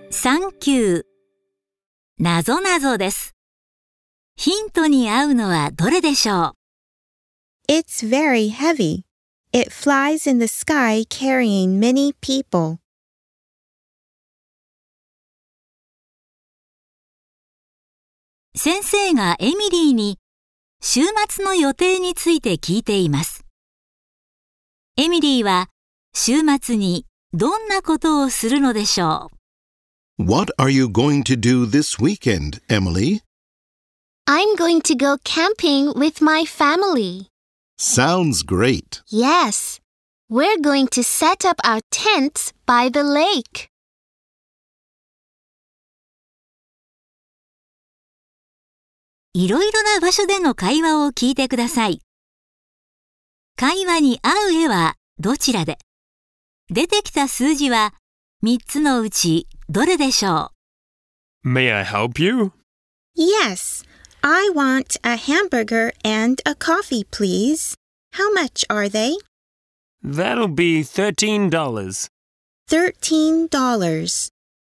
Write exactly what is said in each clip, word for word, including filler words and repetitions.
サンキュー。なぞなぞです。ヒントに合うのはどれでしょう？ It's very heavy. It flies in the sky carrying many people. 先生がエミリーに週末の予定について聞いています。エミリーは週末にどんなことをするのでしょう？ What are you going to do this weekend, Emily? I'm going to go camping with my family. Sounds great. Yes, we're going to set up our tents by the lake. いろいろな場所での会話を聞いてください。会話に合う絵はどちらで？出てきた数字はみっつのうちどれでしょう？ May I help you? Yes, I want a hamburger and a coffee, please. How much are they? That'll be thirteen dollars. Thirteen dollars.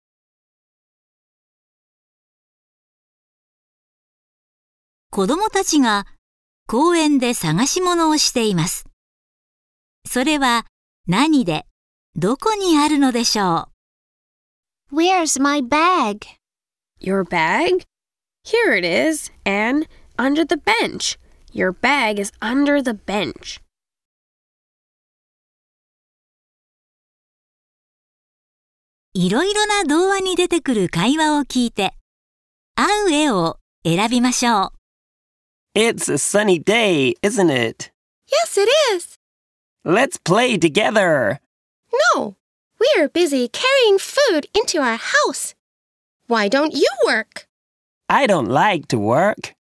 子供たちが公園で探し物をしています。それは何で、どこにあるのでしょう？ Where's my bag? Your bag? Here it is, Anne, under the bench. Your bag is under the bench. いろいろな童話に出てくる会話を聞いて、合う絵を選びましょう。 It's a sunny day, isn't it? Yes, it is. Let's play together. No, we're busy carrying food into our house. Why don't you work? I don't like to work.